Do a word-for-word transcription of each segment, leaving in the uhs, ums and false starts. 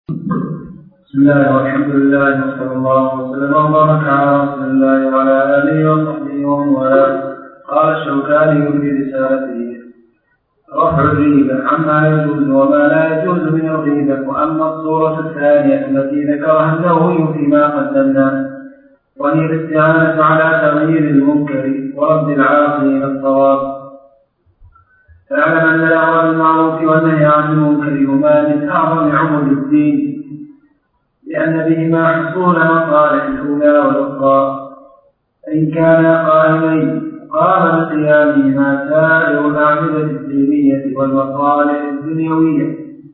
بسم الله والحمد لله وصلى الله وسلم وبارك على رسول الله وعلى آله وصحبه ومن والاه. قال الشوكاني في رسالته: رفع الريبة عما يجوز وما لا يجوز من الغيبة. وأما الصورة الثانية التي ذكرها النووي فيما قدمنا، وهي الاستعانة على تغيير المنكر ورد العاصي إلى الصواب. فاعلم أن الأمر بالمعروف والنهي عن المنكر هما من أعظم عمود الدين، لأن بهما حصول مصالح الأولى والأخرى. فإن كانا قائمين قام بقيامهما سائر الأعمدة الدينية والمصالح الدنيوية،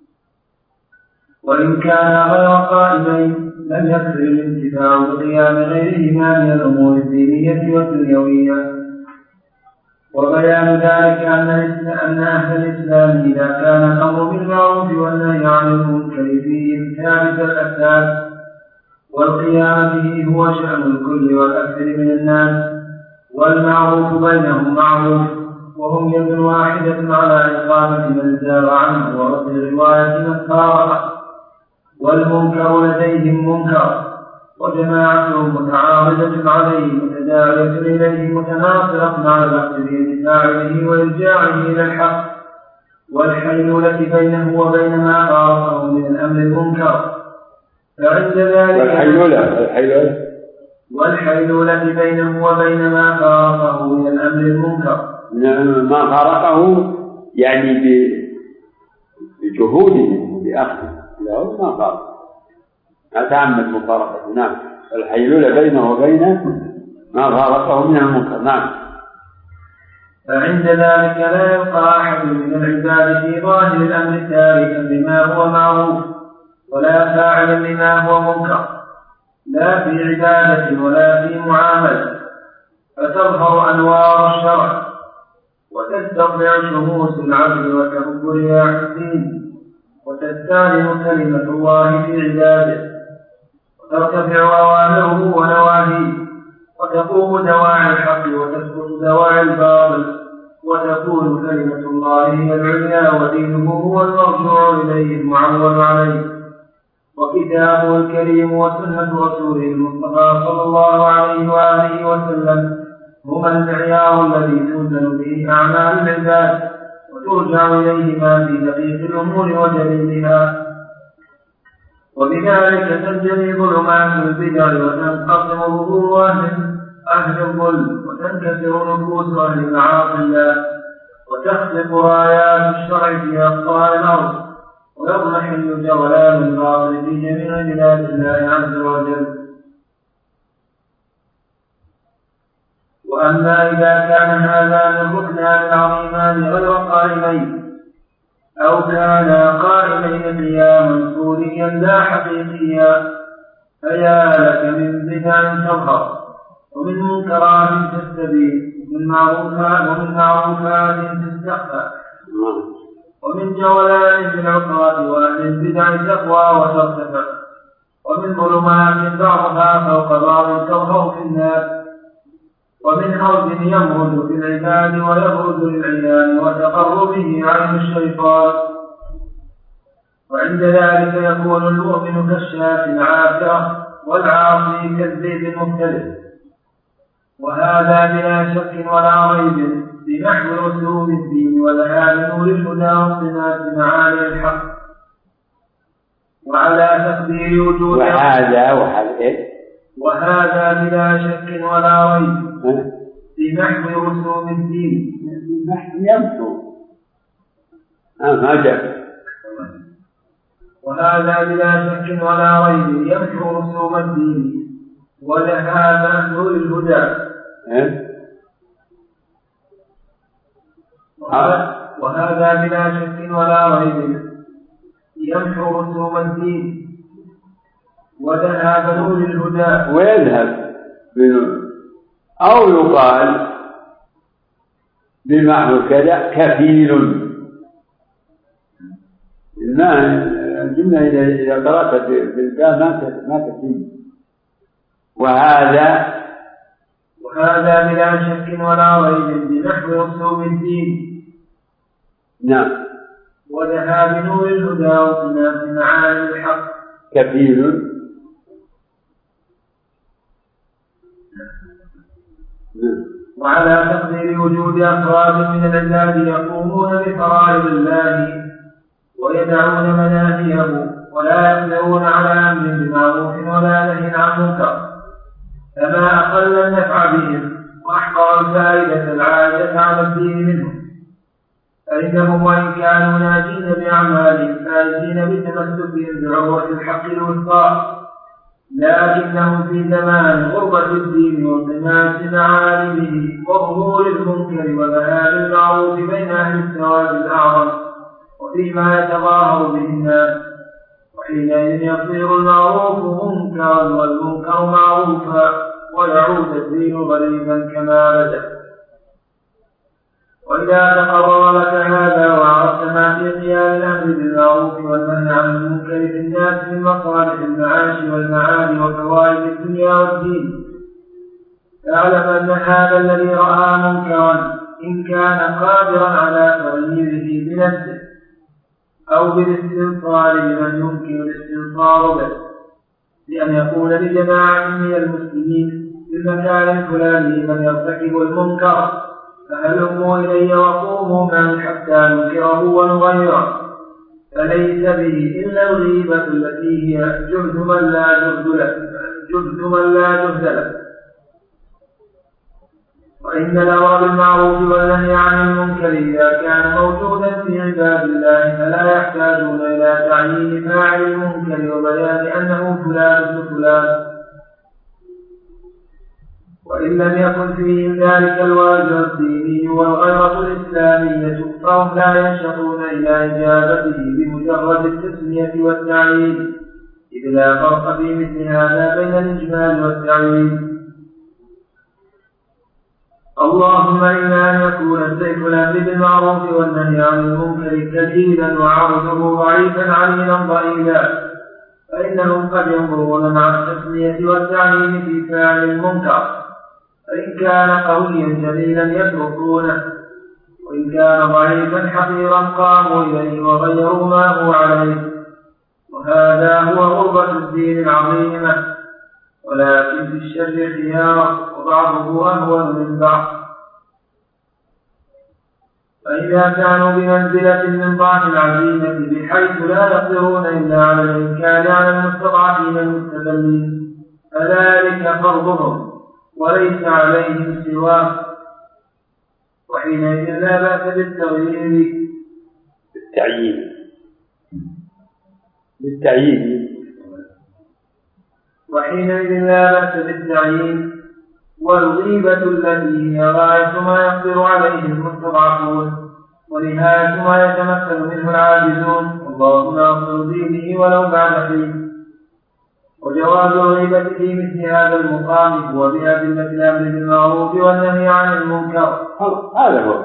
وإن كانا غير قائمين لم يكفر الانتفاع بقيام غيرهما من الأمور الدينية والدنيوية. وبيان ذلك أن أهل الإسلام إذا كان الأمر بالمعروف والنهي عن المنكر فيه ثابت الأساس، والقيام به هو شأن الكل والأكثر من الناس، والمعروف بينهم معروف، وهم يد واحدة على إقامة من زار عنه ورد رواية من فارقه، والمنكر لديهم منكر، وجماعتهم متعارضة عليه متداعية إليه متناصرة مع البحث في فاعله وإرجاعه إلى الحق، والحيلولة بينه وبين ما فارقه من الأمر المنكر. فعند ذلك والحيلولة الحيلولة والحيلولة بينه وبين ما فارقه من الأمر المنكر، ما فارقه يعني بجهوده بأخذه، لا ما فارقه أتعمد مفارقته. نعم، الحيلولة بينه وبين ما فارقه من المنكر. نعم. فعند ذلك لا يبقى أحد من العباد في ظاهر الأمر تاركا لما هو معروف ولا فاعلا لما هو منكر، لا في عبادة ولا في معاملة، فتظهر أنوار الشرع وتستطلع شموس العدل وتهب رياح الدين، وتستعلن كلمة الله في عباده، وترتفع أوامره ونواهيه، وتقوم دواعي الحق وتسقط دواعي الباطل، وتكون كلمة الله هي العليا ودينه هو المرجوع إليه المعول عليه، وكتابه الكريم وسنة رسوله المصطفى صلى الله عليه وآله وسلم هما المعيار الذي توزن به أعمال العباد وترجع إليهما في دقيق الأمور وجليلها. وبذلك تنجلي ظلمات البدع وتنقسم ظهور أهل الظلم وتنكسر نفوس أهل معاصي الله، وتخلق رايات الشرع في أقطار الأرض، ويضمحل جولان الباطل في جميع بلاد الله عز وجل. وأما إذا كان هذان الركنان العظيمان غير قائمين، أو كانا قائمين قياما صوريا لا حقيقيا، فيا لك من بدع تظهر، ومن منكرات تستبين، ومن معروفات ومن معروفات تستخفى، ومن جولان في العقاد وأهل البدع تقوى وترتفع، ومن ظلمات بعضها فوق بعض تظهر في الناس، ومن هرج يمرد في العباد ويبرز للعيان وتقر به عين الشيطان. وعند ذلك يكون المؤمن كالشاة العافرة والعاصي كالزيت المختلف. وهذا بلا شك ولا ريب بنحو رسوم الدين وذهاب نور الهدى وصناعة معاني الحق، وعلى تقدير وجود وهذا وهذا وهذا بلا شك ولا ريب بنحو رسوم الدين يمحو ما جاء وهذا بلا شك ولا ريب يمحو رسوم الدين ولهذا نور الهدى وهذا بلا شك ولا ريب يمحو رسوم الدين وذهاب نور الهدى ويذهب بنور، أو يقال بمعنى كذا كفيل. الجملة إذا قرأت بالباء ما كفيل. وهذا وهذا بلا شك ولا ريب بنحو رسوم الدين. نعم. ودها بنور الهدى وصناف معاني الحق. كفيل وعلى تقدير وجود أفراد من العباد يقومون بفرائض الله ويدعون مناهيه ولا يقدرون على أمر بمعروف ولا نهي عن منكر، فما أقل النفع بهم وأحقر الفائدة العائدة على الدين منهم، فإنهم وإن كانوا ناجين بأعمالهم فائزين بتمسكهم بعروة الحق الوثقى، لكنهم في زمان غربة الدين وانطماس معالمه وظهور المنكر وذهاب المعروف بين أهل السواد الأعظم وفيما يتظاهر به الناس، وحينئذ يصير المعروف منكرا والمنكر معروفا ويعود الدين غريبا كما بدأ. وإذا تقرر لك هذا وعرفت ما في قيام الأمر بالمعروف والنهي عن المنكر في الناس من مصالح المعاش والمعاد وفوائد الدنيا والدين، فاعلم أن هذا الذي رأى منكرا إن كان قادرا على تغييره بنفسه أو بالاستنصار لمن يمكن الاستنصار به، لأن يقول لجماعة من المسلمين في المكان الفلاني من يرتكب المنكر فهلموا إلي وقوموا معي حتى ننكره ونغيره، فليس به إلا الغيبة التي هي جهد من لا جهد له جهد من لا جهد له. وإن الأمر بالمعروف والنهي عن المنكر إذا كان موجودا في عباد الله فلا يحتاجون إلى تعيين فاعل المنكر وبيان أنه فلان ابن فلان، وإن لم يكن فيهم ذلك الواجب الديني والغيرة الإسلامية فهم لا ينشطون إلى إجابته بمجرد التسمية والتعيين، إذ لا فرق في مثل هذا بين الإجمال والتعيين. اللهم إلا أن يكون سيف الأمر بالمعروف والنهي عن المنكر كثيرا وعرضه ضعيفا عليلا ضئيلا، فإنهم قد ينظرون مع التسمية والتعيين في فاعل المنكر، فإن كان قويا جليلا يتركونه، وإن كان ضعيفا حقيرا قاموا إليه وغيروا ما هو عليه، وهذا هو غربة الدين العظيمة. ولكن في الشر خيار وبعضه أهون من بعض، فإذا كانوا بمنزلة من ضعف العزيمة بحيث لا يقدرون إلا على الإنكار على المستضعفين المستذلين فذلك فرضهم وليس عليهم سواه، وحينئذ لا بأس بالتغيير بالتعيين بالتعيين وحينئذ لا بأس بالتعيين والغيبة التي هي غاية ما يقدر عليه المستضعفون ونهاية ما يتمكن منه العاجزون، والله ناصر دينه ولو بعد حين. وجواز الغيبة في مثل هذا المقام هو بأدلة الأمر بالمعروف والنهي عن المنكر، هذا هو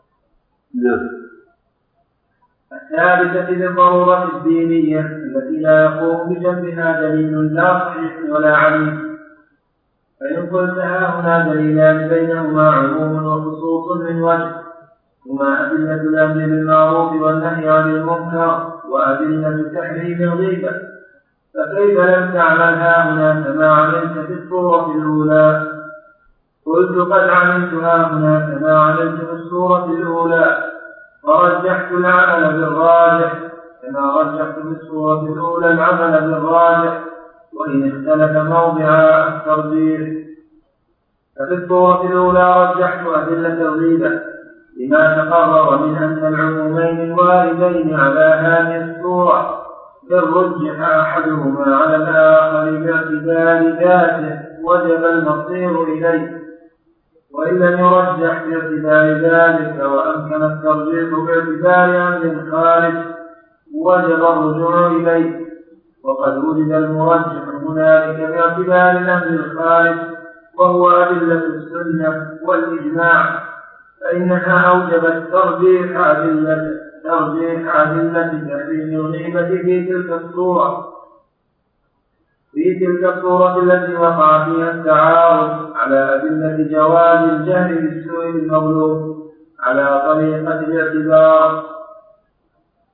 الثابتة بالضرورة الدينية التي لا يقوم بجنبها دليل لا صحيح ولا عليم. فإن قلت ها هنا دليلان بينهما عموم وخصوص من وجه، هما أدلة الأمر بالمعروف والنهي عن المنكر وأدلة تحريم الغيبة، فكيف لم تعمل ها هنا كما عملت في الصورة الأولى؟ قلت قد عملت ها هنا كما عملت في الصورة الأولى، فرجحت العمل بالراجح كما رجحت في الصورة الأولى العمل بالراجح، وإن اختلف موضع الترجيح. ففي الصورة الأولى رجحت أدلة الغيبة لما تقرر من أن العمومين الواردين على هذه الصورة إن رجح أحدهما على الآخر باعتبار ذاته وجب المصير إليه، وإن لم يرجح باعتبار ذلك وأمكن الترجيح باعتبار أمر خارج وجب الرجوع إليه، وقد وجد المرجح هنالك باعتبار الأمر الخارج وهو أدلة السنة والإجماع، فإنها أوجبت ترجيح أدلة ترجيح أدلة تحريم الغيبة في تلك الصورة في تلك الصورة التي وقع فيها التعارض على أدلة جواز الجهل بالسوء المغلوب على طريقة الاعتبار.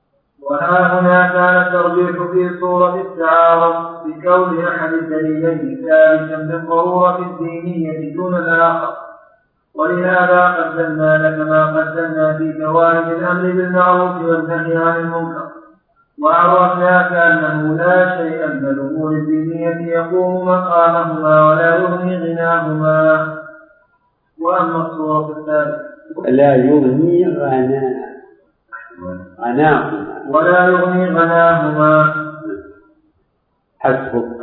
وها هنا كان الترجيح في صورة التعارض بكون أحد الدليلين ثابتا بالضرورة الدينية دون الآخر، ولهذا قدمنا لك ما قدمنا في جوانب الأمر بالمعروف والنهي عن المنكر، وعرفناك أنه لا شيء من الأمور الدينية يقوم مقامهما ولا يغني غناهما. وأما الصورة الثالثة لا يغني غناهما غناهما ولا يغني غناهما حسبك.